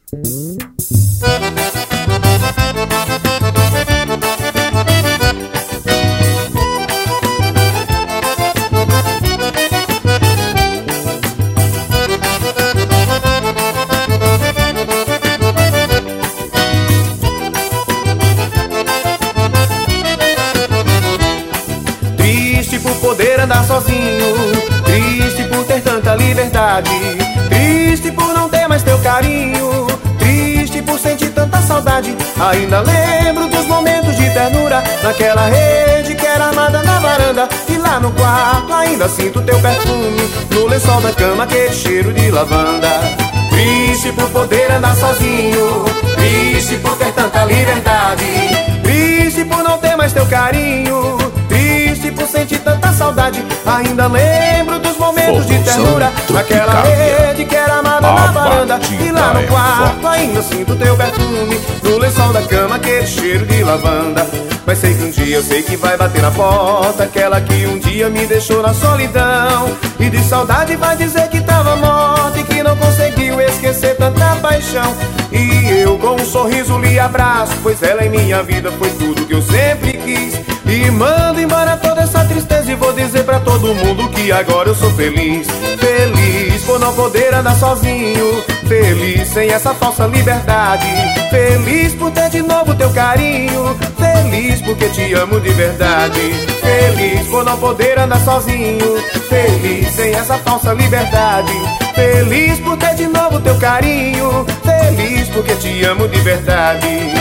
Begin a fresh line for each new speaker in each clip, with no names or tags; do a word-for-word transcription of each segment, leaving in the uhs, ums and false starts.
Triste por poder andar sozinho, triste por ter tanta liberdade, triste por não ter mais teu carinho, triste por sentir tanta saudade. Ainda lembro dos momentos de ternura, naquela rede que era armada na varanda. E lá no quarto ainda sinto teu perfume, no lençol da cama aquele cheiro de lavanda. Triste por poder andar sozinho, triste por ter tanta liberdade, triste por não ter mais teu carinho, triste por sentir tanta saudade. Ainda lembro dos momentos de ternura, naquela rede que era amada na varanda. E lá no quarto ainda sinto teu perfume, no lençol da cama aquele cheiro de lavanda. Mas sei que um dia, eu sei que vai bater na porta, aquela que um dia me deixou na solidão, e de saudade vai dizer que tava morta e que não conseguiu esquecer tanta paixão. E eu com um sorriso lhe abraço, pois ela em minha vida foi tudo que eu sempre quis. E mando embora toda essa tristeza e vou dizer pra todo mundo que agora eu sou feliz. Feliz por não poder andar sozinho, feliz sem essa falsa liberdade, feliz por ter de novo teu carinho, feliz porque te amo de verdade. Feliz por não poder andar sozinho, feliz sem essa falsa liberdade, feliz por ter de novo teu carinho, feliz porque te amo de verdade.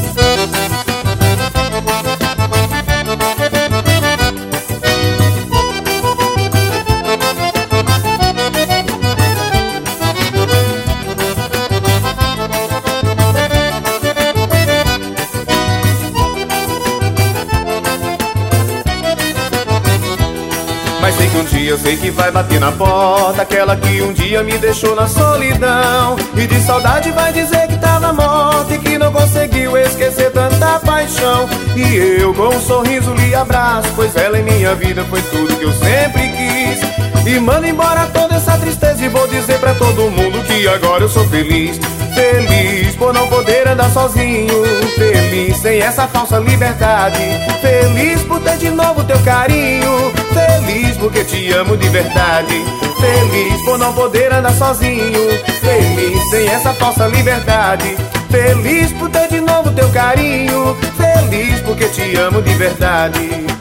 Mas sei que um dia, eu sei que vai bater na porta, aquela que um dia me deixou na solidão, e de saudade vai dizer que tava morta e que não conseguiu esquecer tanta paixão. E eu com um sorriso lhe abraço, pois ela em minha vida foi tudo que eu sempre quis. E mando embora toda essa tristeza e vou dizer pra todo mundo que agora eu sou feliz. Feliz por não poder andar sozinho, feliz sem essa falsa liberdade, feliz por ter de novo teu carinho, feliz porque te amo de verdade. Feliz por não poder andar sozinho, feliz sem essa falsa liberdade, feliz por ter de novo teu carinho, feliz porque te amo de verdade.